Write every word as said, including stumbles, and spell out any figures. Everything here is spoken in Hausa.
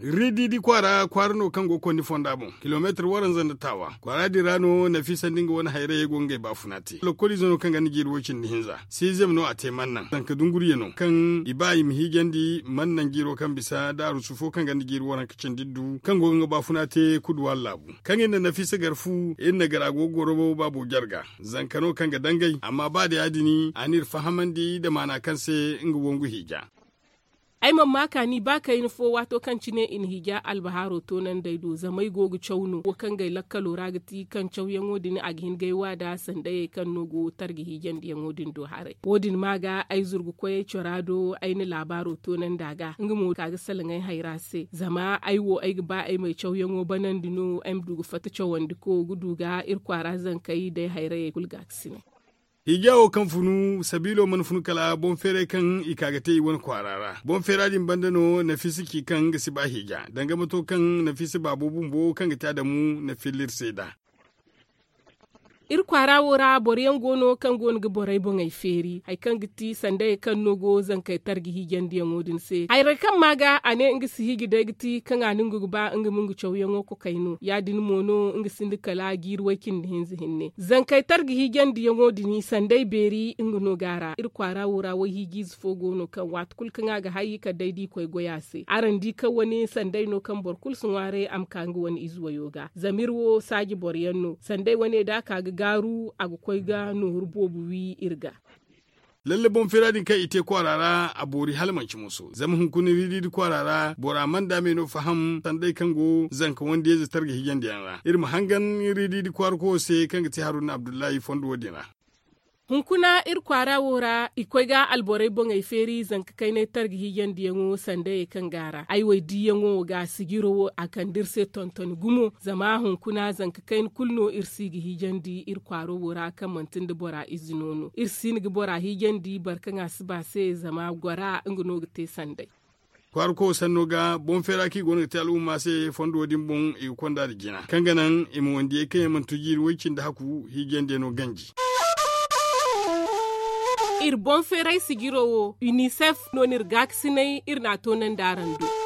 ridi di kwara kwarno kango ko ni fondamo kilometer waran zan tawa kwara di rano na fi sandinga wani haire ya gonge ba funati lokoli zono kanga ni giru wacin ni hinza sizem no ate mannan dan ka dunguri no kan ibayi mi higandi mannan giro kan bisa da rusufo kanga ni giru waran kicin diddu kango nga ba funate kudu wallabu kan inda na fi sagarfu in na gara gogoro babu jarga zan kano kanga dangai amma ba da yadini anir fahamandi da mana kanse inga wongu hija ai mamma ka ni baka yin fo wato kan cine in hija albaharo to nan daido zamai gogu chauno wo kan gai lakkalo ragati kan chauyan wodin aghin gai wada sandaye kan nogo targi hijan diyan wodin do hare wodin maga ai zurgu koye chorado ai ni labaro to nan daga ngumo kaga salangai hairase zama ai wo ai ba ai mai chauyan wo banan dino am dugu fata chawan diko guduga irkwara zan kai dai haire kulgaksine hijawo kan funu sabilo man funu kala bon fere kan ikagate wani kwarara bon fere din bandano na fisiki kan gasi ba hija danga mato kan na fisi babu bumbo kan gata da mu na filir seda ir kwara wora boryan gono kan gon ga borai bon ai feri ai kan giti sande kan nogo zan kai targi higen diyan modin se ai ra kan maga ane ingi si higi da giti kan anin gugu ba ingi mungu chawyan ko kaino ya din mono ingi sindi kala girwakin hinzi hinne zan kai targi higen diyan modin sande beri ingi no gara ir kwara wora wa higi zfo gono kan wat kul kan ga hayi ka daidi koy goya se aran di ka wani sande no kan bor kul sun ware am kan wani izuwa yoga zamirwo saji boryan no sande wani da ka garu agukoi ga nuhur bobu wi irga lalle bon firadin kai ite kwarara a bori halmanci musu zama hunkuni ridi kwarara bora man da no faham tandai kango zanka wanda ya zatar ga higen diyanra irin hangan ridi kwarko sai kanga ti haruna abdullahi fondo wadina hunkuna ir kwara wora ikwai ga alborai bon ai feri zanka kai ne targi higen diyango sande kan gara ai wai diyango ga sigiro akan dirse tonton gumo zama hunkuna zanka kai kulno irsi gi higen di ir kwaro wora kan mantin da bora izinono irsi ni bora higen di barkan asba sai zama gwara ingno te sande kwarko sanno ga bon feraki gono te al'umma sai fondo din bon e konda da gina kanganan e mo wanda yake man tujir wakin da haku higen de no ganji ir bon ferai sigirowo UNICEF nonir gaksinai ir na tonan darandu.